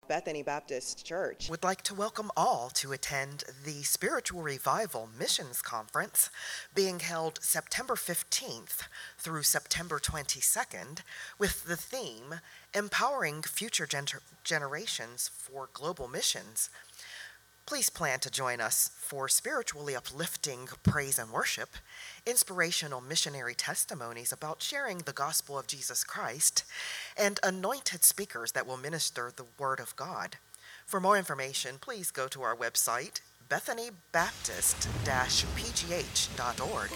Bethany Baptist Church would like to welcome all to attend the Spiritual Revival Missions Conference being held September 15th through September 22nd with the theme Empowering Future Generations for Global Missions. Please plan to join us for spiritually uplifting praise and worship, inspirational missionary testimonies about sharing the gospel of Jesus Christ, and anointed speakers that will minister the Word of God. For more information, please go to our website, bethanybaptist-pgh.org.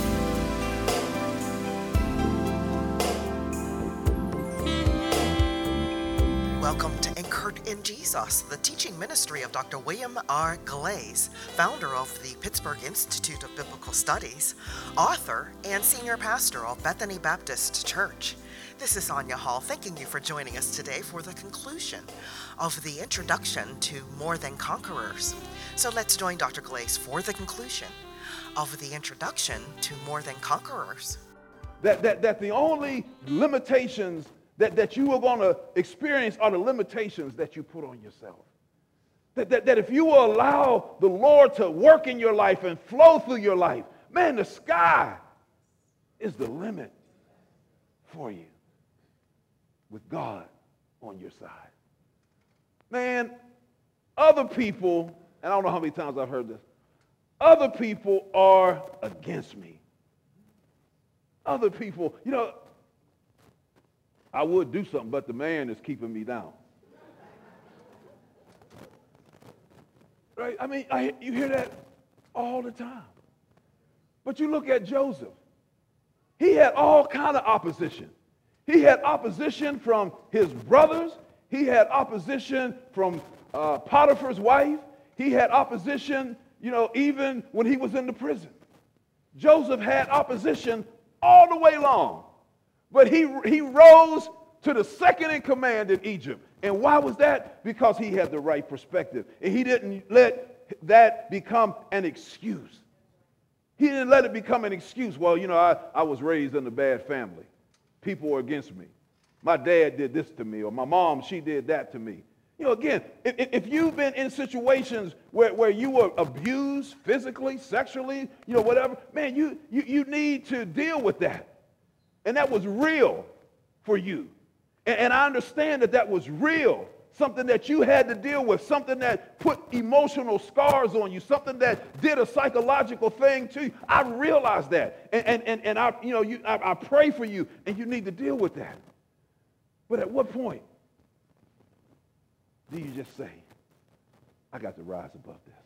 Welcome to Anchored in Jesus, the teaching ministry of Dr. William R. Glaze, founder of the Pittsburgh Institute of Biblical Studies, author, and senior pastor of Bethany Baptist Church. This is Anya Hall, thanking you for joining us today for the conclusion of the introduction to More Than Conquerors. So let's join Dr. Glaze for the conclusion of the introduction to More Than Conquerors. That the only limitations that you are going to experience are the limitations that you put on yourself. That if you will allow the Lord to work in your life and flow through your life, man, the sky is the limit for you with God on your side. Man, other people, and I don't know how many times I've heard this, other people are against me. Other people, I would do something, but the man is keeping me down. Right? I mean, you hear that all the time. But you look at Joseph. He had all kind of opposition. He had opposition from his brothers. He had opposition from Potiphar's wife. He had opposition, even when he was in the prison. Joseph had opposition all the way long. But he rose to the second in command in Egypt. And why was that? Because he had the right perspective. And he didn't let that become an excuse. He didn't let it become an excuse. Well, I was raised in a bad family. People were against me. My dad did this to me, or my mom, she did that to me. Again, if you've been in situations where you were abused physically, sexually, whatever, man, you need to deal with that. And that was real for you. And I understand that was real, something that you had to deal with, something that put emotional scars on you, something that did a psychological thing to you. I realize that. And I pray for you, and you need to deal with that. But at what point do you just say, I got to rise above this?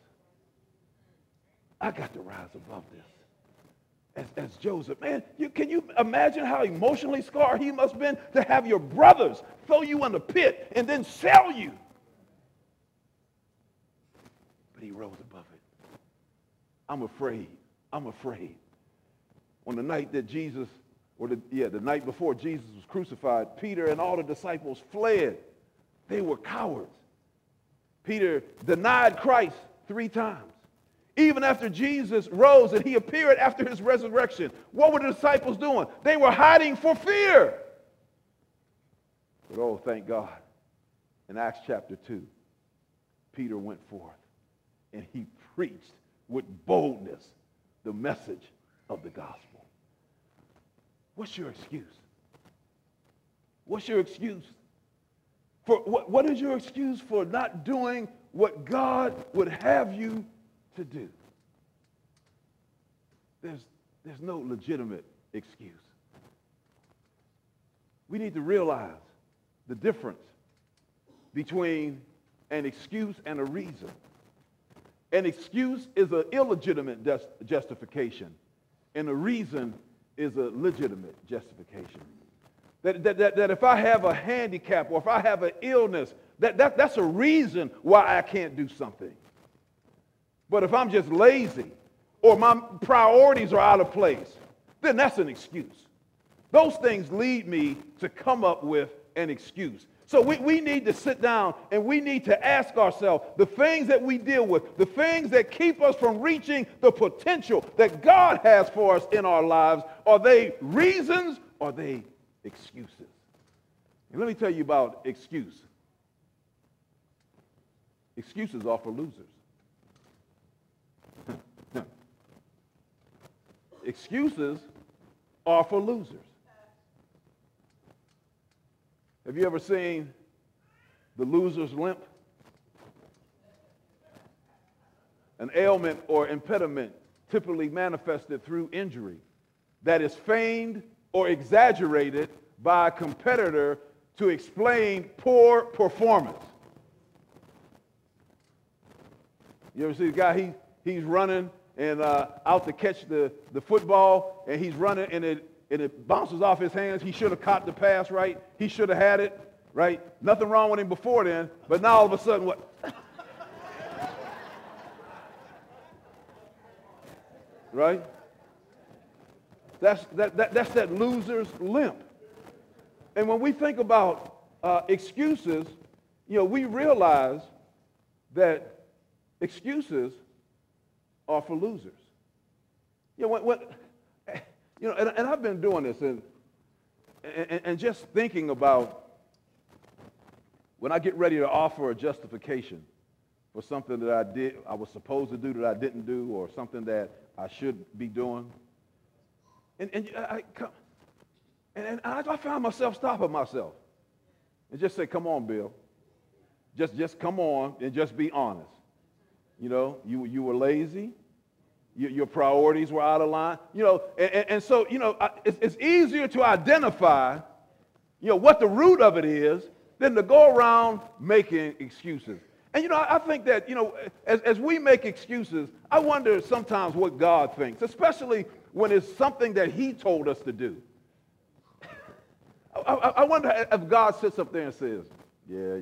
I got to rise above this. As Joseph, man, can you imagine how emotionally scarred he must have been to have your brothers throw you in the pit and then sell you? But he rose above it. I'm afraid. On the night that Jesus, the night before Jesus was crucified, Peter and all the disciples fled. They were cowards. Peter denied Christ 3 times. Even after Jesus rose and he appeared after his resurrection, what were the disciples doing? They were hiding for fear. But oh, thank God. In Acts chapter 2, Peter went forth and he preached with boldness the message of the gospel. What's your excuse? What's your excuse? What is your excuse for not doing what God would have you to do? There's no legitimate excuse. We need to realize the difference between an excuse and a reason. An excuse is an illegitimate justification, and a reason is a legitimate justification. That if I have a handicap or if I have an illness, that's a reason why I can't do something. But if I'm just lazy or my priorities are out of place, then that's an excuse. Those things lead me to come up with an excuse. So we need to sit down and we need to ask ourselves the things that we deal with, the things that keep us from reaching the potential that God has for us in our lives, are they reasons or are they excuses? And let me tell you about excuse. Excuses are for losers. Excuses are for losers. Have you ever seen the loser's limp? An ailment or impediment typically manifested through injury that is feigned or exaggerated by a competitor to explain poor performance. You ever see the guy, he's running and out to catch the football, and he's running and it bounces off his hands. He should have caught the pass, right? He should have had it, right? Nothing wrong with him before then, but now all of a sudden what? Right? That's that loser's limp. And when we think about excuses, we realize that excuses are for losers. And I've been doing this and just thinking about when I get ready to offer a justification for something that I was supposed to do that I didn't do, or something that I should be doing. And I found myself stopping myself and just say, come on, Bill. Just come on and just be honest. You were lazy. Your priorities were out of line. So it's easier to identify, what the root of it is than to go around making excuses. And, I think that, as we make excuses, I wonder sometimes what God thinks, especially when it's something that he told us to do. I wonder if God sits up there and says, yeah.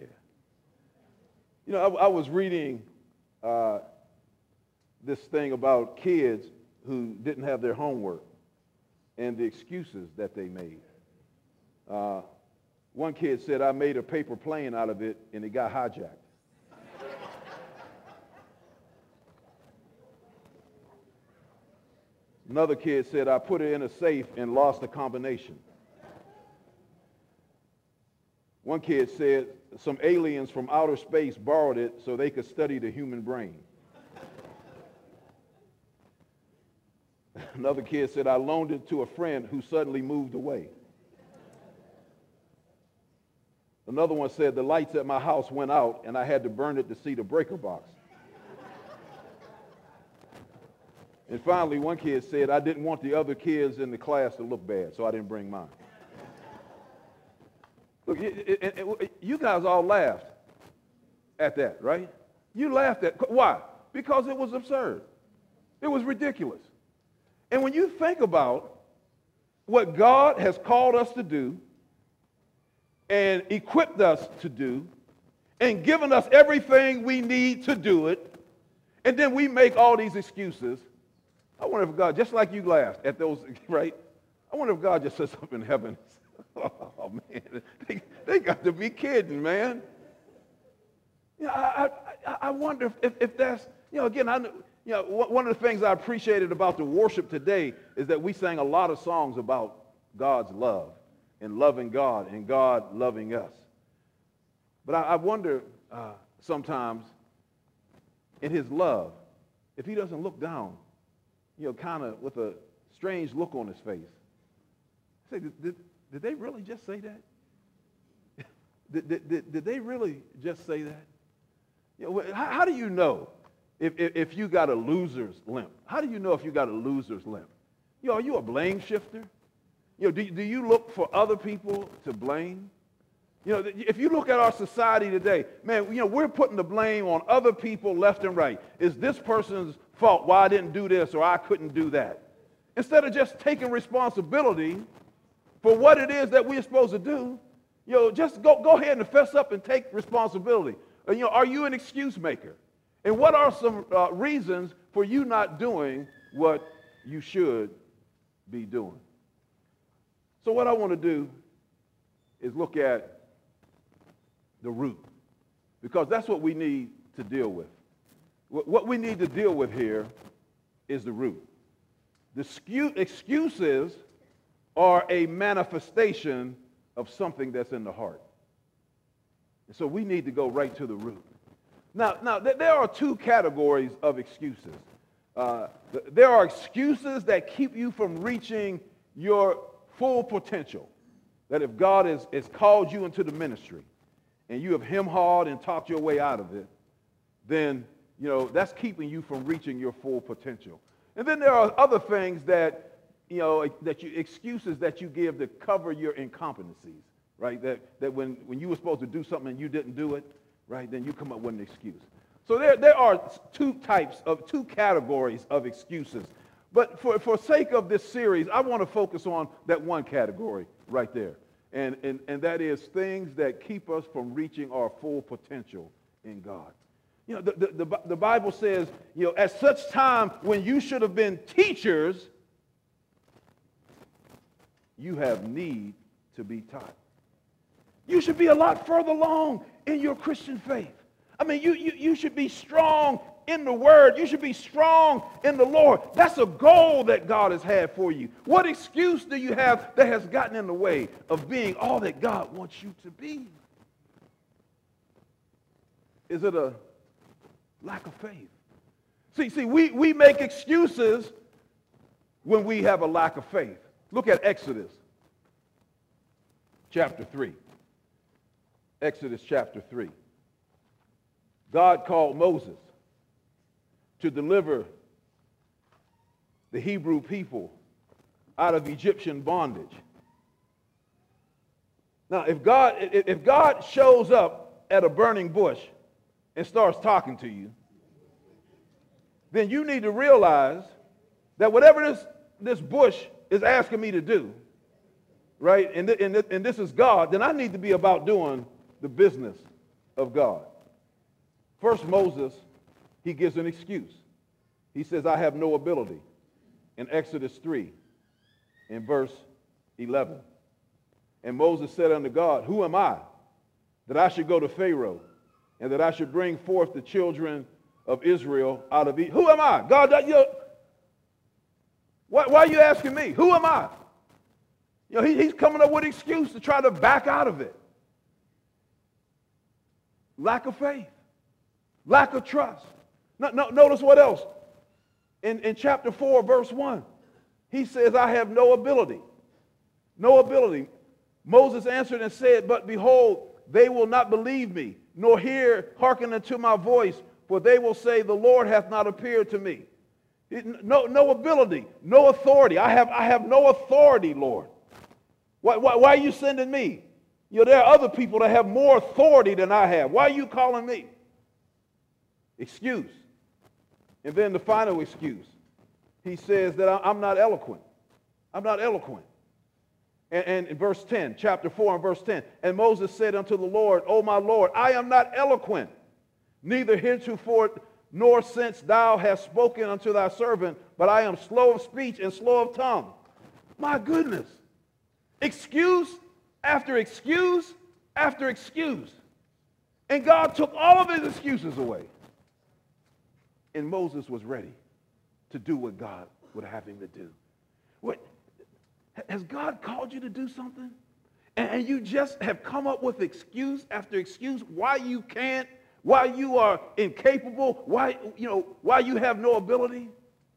I was reading this thing about kids who didn't have their homework and the excuses that they made. One kid said, I made a paper plane out of it and it got hijacked. Another kid said, I put it in a safe and lost the combination. One kid said, some aliens from outer space borrowed it so they could study the human brain. Another kid said, I loaned it to a friend who suddenly moved away. Another one said, the lights at my house went out and I had to burn it to see the breaker box. And finally, one kid said, I didn't want the other kids in the class to look bad, so I didn't bring mine. Look, you guys all laughed at that, right? You laughed at, why? Because it was absurd. It was ridiculous. And when you think about what God has called us to do and equipped us to do and given us everything we need to do it, and then we make all these excuses, I wonder if God, just like you laughed at those, right? I wonder if God just sits up in heaven. Oh, man, they got to be kidding, man. I wonder if that's, again, one of the things I appreciated about the worship today is that we sang a lot of songs about God's love and loving God and God loving us. But I wonder sometimes in his love, if he doesn't look down, kind of with a strange look on his face. Say, did they really just say that? Did they really just say that? How do you know if you got a loser's limp? How do you know if you got a loser's limp? Are you a blame shifter? Do you look for other people to blame? If you look at our society today, man, we're putting the blame on other people left and right. Is this person's fault why I didn't do this or I couldn't do that? Instead of just taking responsibility for what it is that we're supposed to do, just go ahead and fess up and take responsibility. Are you an excuse maker? And what are some reasons for you not doing what you should be doing? So what I want to do is look at the root, because that's what we need to deal with. What we need to deal with here is the root. The excuses are a manifestation of something that's in the heart. And so we need to go right to the root. Now, there are two categories of excuses. There are excuses that keep you from reaching your full potential. That if God has called you into the ministry and you have hem-hawed and talked your way out of it, then, that's keeping you from reaching your full potential. And then there are other things that, excuses that you give to cover your incompetencies, right? That when you were supposed to do something and you didn't do it, right, then you come up with an excuse. So there are two categories of excuses. But for sake of this series, I want to focus on that one category right there. And that is things that keep us from reaching our full potential in God. The Bible says, at such time when you should have been teachers, you have need to be taught. You should be a lot further along in your Christian faith. I mean, you should be strong in the Word. You should be strong in the Lord. That's a goal that God has had for you. What excuse do you have that has gotten in the way of being all that God wants you to be? Is it a lack of faith? See, we make excuses when we have a lack of faith. Look at Exodus chapter 3. Exodus chapter 3. God called Moses to deliver the Hebrew people out of Egyptian bondage. Now, if God shows up at a burning bush and starts talking to you, then you need to realize that whatever this bush is asking me to do, right, and this is God, then I need to be about doing the business of God. First, Moses, he gives an excuse. He says, I have no ability. In Exodus 3, in verse 11. And Moses said unto God, who am I, that I should go to Pharaoh, and that I should bring forth the children of Israel out of Egypt? Who am I? God, why are you asking me? Who am I? He's coming up with an excuse to try to back out of it. Lack of faith. Lack of trust. Notice what else. In chapter 4, verse 1, he says, I have no ability. No ability. Moses answered and said, but behold, they will not believe me, nor hearken unto my voice, for they will say, the Lord hath not appeared to me. No ability, no authority. I have no authority, Lord. Why are you sending me? There are other people that have more authority than I have. Why are you calling me? Excuse. And then the final excuse. He says that I'm not eloquent. I'm not eloquent. And in verse 10, chapter 4 and verse 10, and Moses said unto the Lord, O my Lord, I am not eloquent, neither heretofore nor since thou hast spoken unto thy servant, but I am slow of speech and slow of tongue. My goodness. Excuse after excuse after excuse. And God took all of his excuses away. And Moses was ready to do what God would have him to do. Has God called you to do something? And you just have come up with excuse after excuse why you can't, why you are incapable, why you have no ability?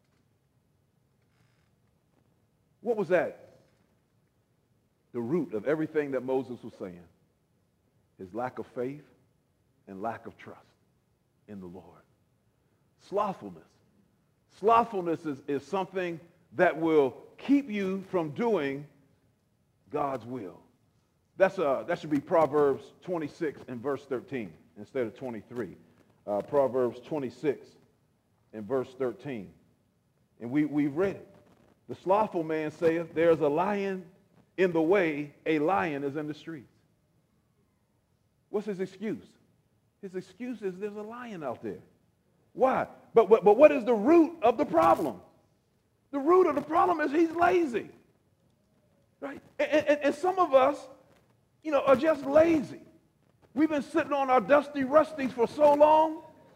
What was that? The root of everything that Moses was saying. His lack of faith and lack of trust in the Lord. Slothfulness. Slothfulness is something that will keep you from doing God's will. That should be Proverbs 26 and verse 13 instead of 23. Proverbs 26 and verse 13. And we've read it. The slothful man saith, there's a lion in the way, a lion is in the streets. What's his excuse? His excuse is there's a lion out there. Why? But what is the root of the problem? The root of the problem is he's lazy. Right? And some of us, are just lazy. We've been sitting on our dusty rusties for so long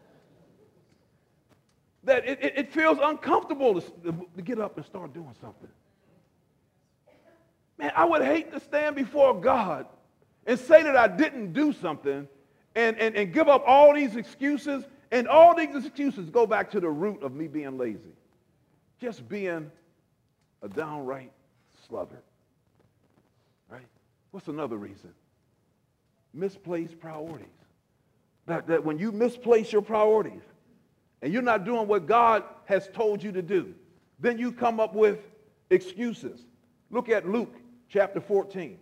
that it feels uncomfortable to get up and start doing something. Man, I would hate to stand before God and say that I didn't do something and give up all these excuses, and all these excuses go back to the root of me being lazy. Just being a downright sluggard. Right? What's another reason? Misplaced priorities. That when you misplace your priorities and you're not doing what God has told you to do, then you come up with excuses. Look at Luke chapter 14.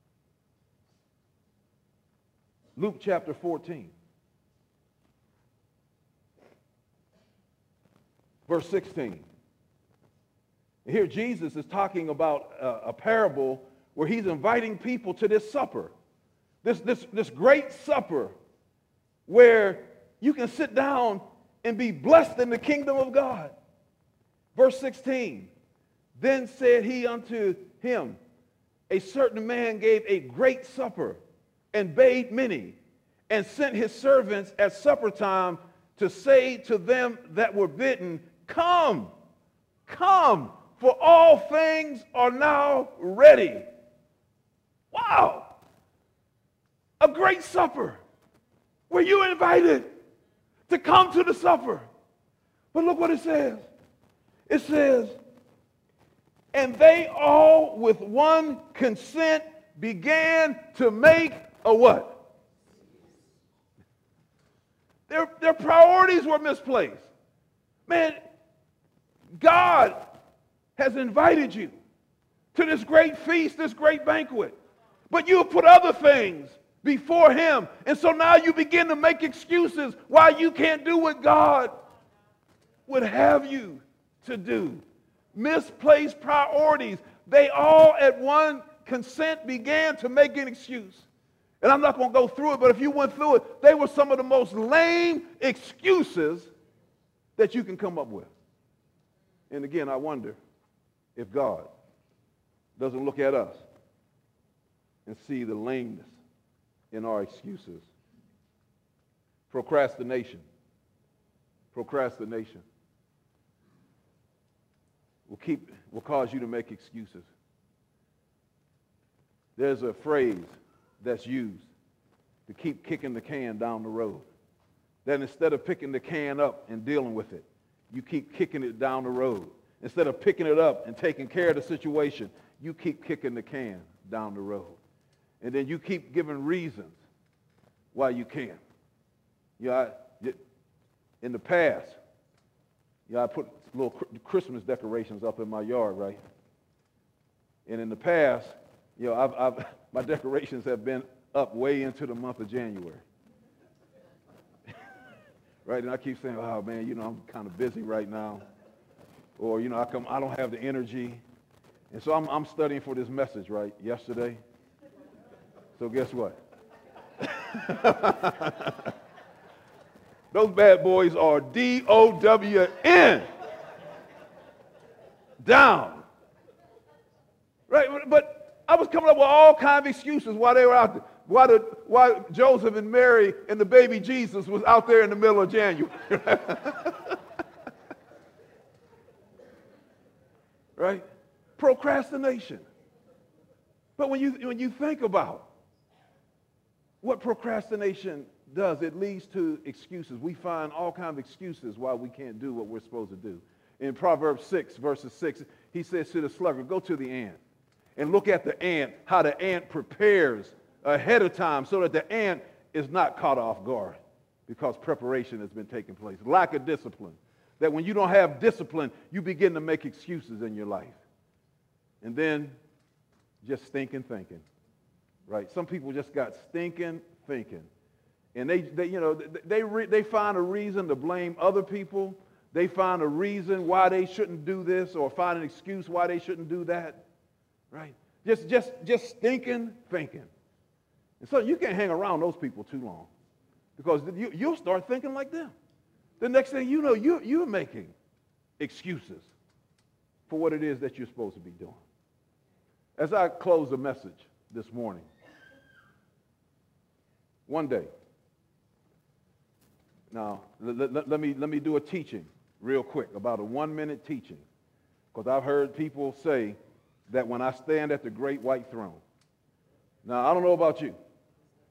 Luke chapter 14. Verse 16. Here Jesus is talking about a parable where he's inviting people to this supper. This great supper where you can sit down and be blessed in the kingdom of God. Verse 16. Then said he unto him, a certain man gave a great supper and bade many, and sent his servants at supper time to say to them that were bidden, come, come, for all things are now ready. Wow! A great supper. Were you invited to come to the supper? But look what it says. It says, and they all with one consent began to make a what? Their priorities were misplaced. Man, God has invited you to this great feast, this great banquet. But you put other things before him. And so now you begin to make excuses why you can't do what God would have you to do. Misplaced priorities. They all at one consent began to make an excuse. And I'm not going to go through it, but if you went through it, they were some of the most lame excuses that you can come up with. And again, I wonder if God doesn't look at us and see the lameness in our excuses. Procrastination. Procrastination will cause you to make excuses. There's a phrase that's used to keep kicking the can down the road. That instead of picking the can up and dealing with it, you keep kicking it down the road. Instead of picking it up and taking care of the situation, you keep kicking the can down the road. And then you keep giving reasons why you can't. In the past, I put little Christmas decorations up in my yard, right? And in the past, my decorations have been up way into the month of January. Right? And I keep saying, oh, man, I'm kind of busy right now. Or, I don't have the energy. And so I'm studying for this message, right, yesterday. So guess what? Those bad boys are D-O-W-N. Down. Right? But I was coming up with all kinds of excuses why they were out there. Why Joseph and Mary and the baby Jesus was out there in the middle of January. Right? Procrastination. But when you think about what procrastination does, it leads to excuses. We find all kinds of excuses why we can't do what we're supposed to do. In Proverbs 6, verses 6, he says to the sluggard, go to the ant and look at the ant, how the ant prepares ahead of time so that the ant is not caught off guard because preparation has been taking place. Lack of discipline. That when you don't have discipline, you begin to make excuses in your life. And then just stinking thinking. Right? Some people just got stinking thinking. And they find a reason to blame other people. They find a reason why they shouldn't do this or find an excuse why they shouldn't do that. Right? Just stinking thinking. And so you can't hang around those people too long because you'll start thinking like them. The next thing you know, you're making excuses for what it is that you're supposed to be doing. As I close the message this morning, one day, now let me do a teaching real quick about a 1-minute teaching because I've heard people say that when I stand at the great white throne. Now, I don't know about you,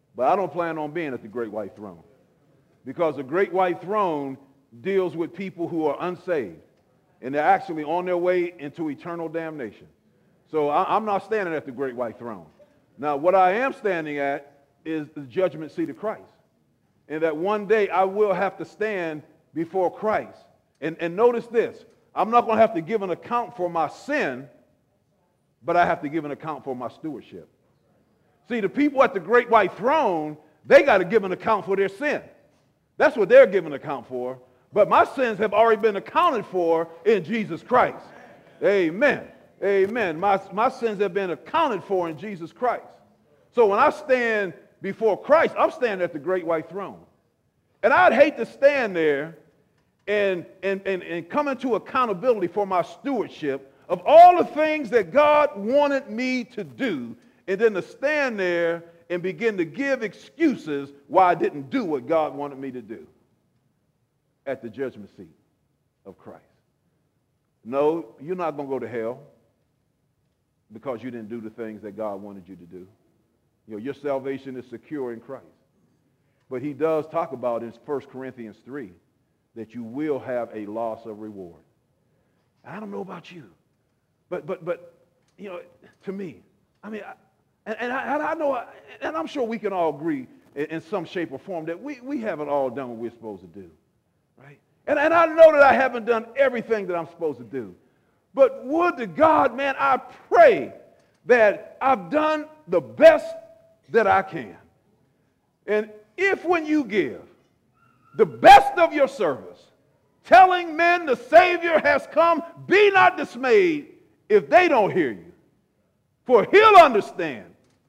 But I don't plan on being at the great white throne, because the great white throne deals with people who are unsaved, and they're actually on their way into eternal damnation. So I'm not standing at the great white throne. Now, what I am standing at is the judgment seat of Christ, and that one day I will have to stand before Christ. And notice this, I'm not going to have to give an account for my sin, but I have to give an account for my stewardship. See, the people at the great white throne, they got to give an account for their sin. That's what they're giving an account for. But my sins have already been accounted for in Jesus Christ. Amen. Amen. My sins have been accounted for in Jesus Christ. So when I stand before Christ, I'm standing at the great white throne. And I'd hate to stand there and come into accountability for my stewardship of all the things that God wanted me to do, and then to stand there and begin to give excuses why I didn't do what God wanted me to do at the judgment seat of Christ. No, you're not going to go to hell because you didn't do the things that God wanted you to do. You know, your salvation is secure in Christ. But he does talk about in 1 Corinthians 3 that you will have a loss of reward. I don't know about you, but you know, to me, I mean, I know, and I'm sure we can all agree in some shape or form that we haven't all done what we're supposed to do, right? And I know that I haven't done everything that I'm supposed to do. But would to God, man, I pray that I've done the best that I can. And if when you give the best of your service, telling men the Savior has come, be not dismayed if they don't hear you, for he'll understand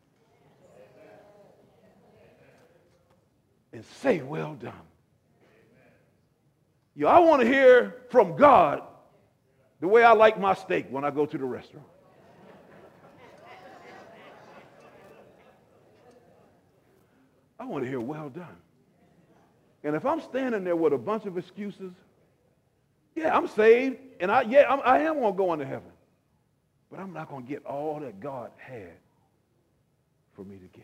and say, well done. You know, I want to hear from God the way I like my steak when I go to the restaurant. I want to hear well done. And if I'm standing there with a bunch of excuses, yeah, I'm saved, and I am going to go into heaven. But I'm not going to get all that God had for me to get.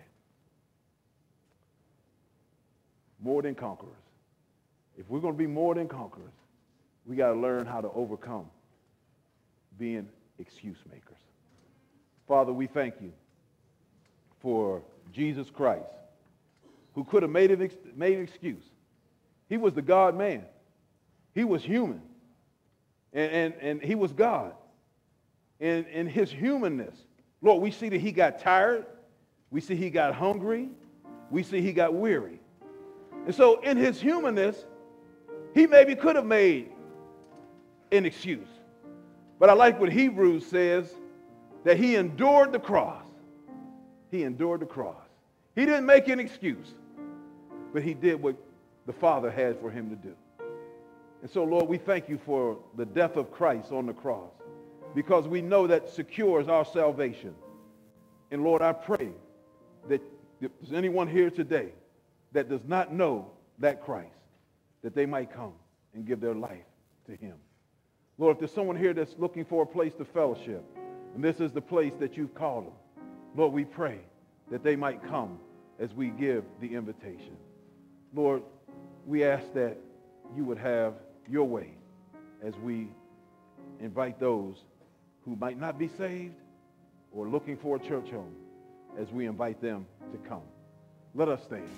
More than conquerors. If we're going to be more than conquerors, we got to learn how to overcome being excuse makers. Father, we thank you for Jesus Christ, who could have made an excuse. He was the God-man. He was human. And he was God. And in his humanness, Lord, we see that he got tired. We see he got hungry. We see he got weary. And so in his humanness, he maybe could have made an excuse. But I like what Hebrews says, that he endured the cross. He endured the cross. He didn't make an excuse, but he did what the Father had for him to do. And so, Lord, we thank you for the death of Christ on the cross, because we know that secures our salvation. And Lord, I pray that if there's anyone here today that does not know that Christ, that they might come and give their life to him. Lord, if there's someone here that's looking for a place to fellowship, and this is the place that you've called them, Lord, we pray that they might come as we give the invitation. Lord, we ask that you would have your way as we invite those who might not be saved or looking for a church home, as we invite them to come. Let us stand.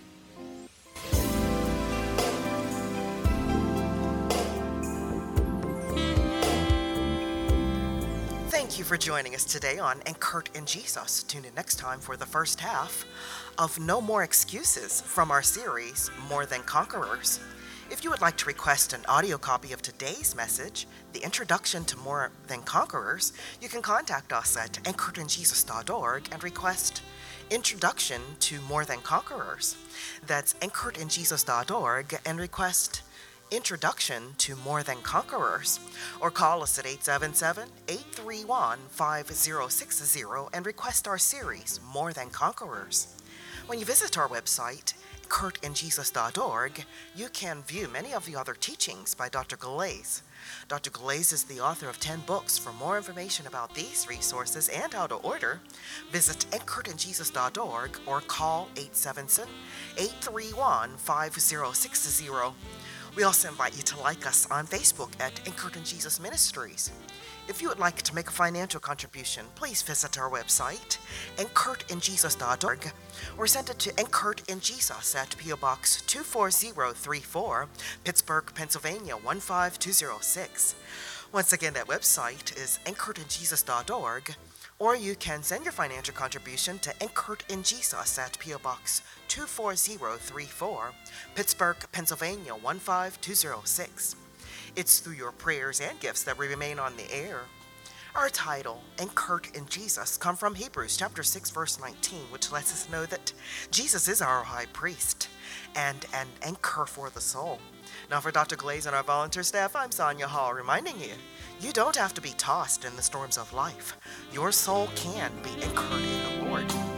Thank you for joining us today on Anchored in Jesus. Tune in next time for the first half of No More Excuses from our series, More Than Conquerors. If you would like to request an audio copy of today's message, the introduction to More Than Conquerors, you can contact us at anchoredinjesus.org and request Introduction to More Than Conquerors. That's anchoredinjesus.org and request Introduction to More Than Conquerors, or call us at 877-831-5060 and request our series, More Than Conquerors. When you visit our website, anchoredinjesus.org, you can view many of the other teachings by Dr. Galais. Dr. Galais is the author of 10 books. For more information about these resources and how to order, visit anchoredinjesus.org or call 877-831-5060. We also invite you to like us on Facebook at Anchored in Jesus Ministries. If you would like to make a financial contribution, please visit our website, anchoredinjesus.org, or send it to Anchored in Jesus at P.O. Box 24034, Pittsburgh, Pennsylvania 15206. Once again, that website is anchoredinjesus.org, or you can send your financial contribution to Anchored in Jesus at P.O. Box 24034, Pittsburgh, Pennsylvania 15206. It's through your prayers and gifts that we remain on the air. Our title, Anchored in Jesus, come from Hebrews chapter 6, verse 19, which lets us know that Jesus is our high priest and an anchor for the soul. Now for Dr. Galais and our volunteer staff, I'm Sonia Hall, reminding you, you don't have to be tossed in the storms of life. Your soul can be anchored in the Lord.